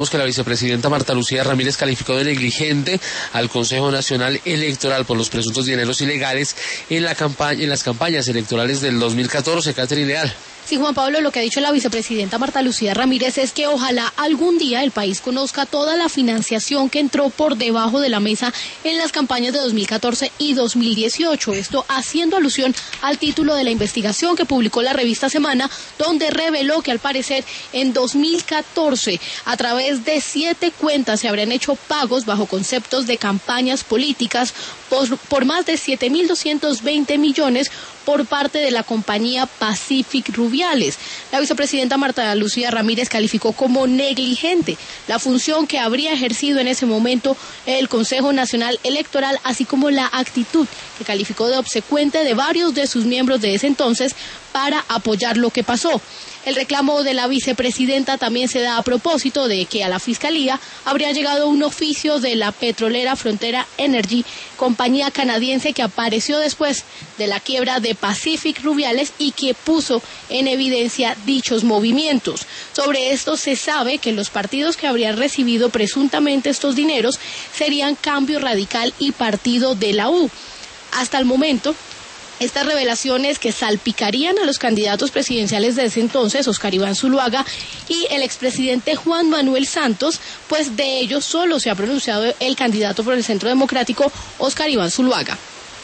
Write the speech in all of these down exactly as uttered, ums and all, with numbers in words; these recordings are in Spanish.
Que la vicepresidenta Marta Lucía Ramírez calificó de negligente al Consejo Nacional Electoral por los presuntos dineros ilegales en la campaña, en las campañas electorales del dos mil catorce. Catherine Leal. Sí, Juan Pablo, lo que ha dicho la vicepresidenta Marta Lucía Ramírez es que ojalá algún día el país conozca toda la financiación que entró por debajo de la mesa en las campañas de dos mil catorce y dos mil dieciocho. Esto haciendo alusión al título de la investigación que publicó la revista Semana, donde reveló que al parecer en dos mil catorce a través de siete cuentas se habrían hecho pagos bajo conceptos de campañas políticas por, por más de siete mil doscientos veinte millones por parte de la compañía Pacific Rubiales. La vicepresidenta Marta Lucía Ramírez calificó como negligente la función que habría ejercido en ese momento el Consejo Nacional Electoral, así como la actitud que calificó de obsecuente de varios de sus miembros de ese entonces para apoyar lo que pasó. El reclamo de la vicepresidenta también se da a propósito de que a la Fiscalía habría llegado un oficio de la petrolera Frontera Energy, compañía canadiense que apareció después de la quiebra de Pacific Rubiales y que puso en evidencia dichos movimientos. Sobre esto se sabe que los partidos que habrían recibido presuntamente estos dineros serían Cambio Radical y Partido de la U. Hasta el momento, estas revelaciones que salpicarían a los candidatos presidenciales de ese entonces, Óscar Iván Zuluaga y el expresidente Juan Manuel Santos, pues de ellos solo se ha pronunciado el candidato por el Centro Democrático, Óscar Iván Zuluaga.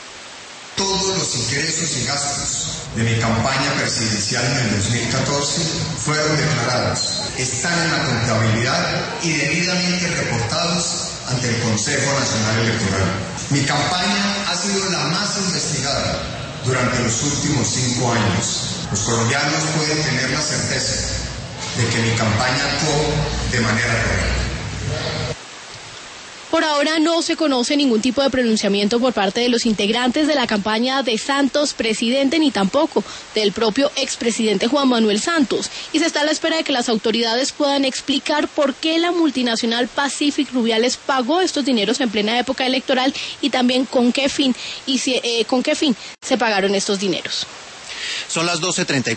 Todos los ingresos y gastos de mi campaña presidencial en el dos mil catorce fueron declarados, están en la contabilidad y debidamente reportados ante el Consejo Nacional Electoral. Mi campaña ha sido la más investigada durante los últimos cinco años. Los colombianos pueden tener la certeza de que mi campaña actuó de manera correcta. Por ahora no se conoce ningún tipo de pronunciamiento por parte de los integrantes de la campaña de Santos presidente, ni tampoco del propio expresidente Juan Manuel Santos. Y se está a la espera de que las autoridades puedan explicar por qué la multinacional Pacific Rubiales pagó estos dineros en plena época electoral y también con qué fin y si, eh, con qué fin se pagaron estos dineros. Son las doce treinta y cuatro.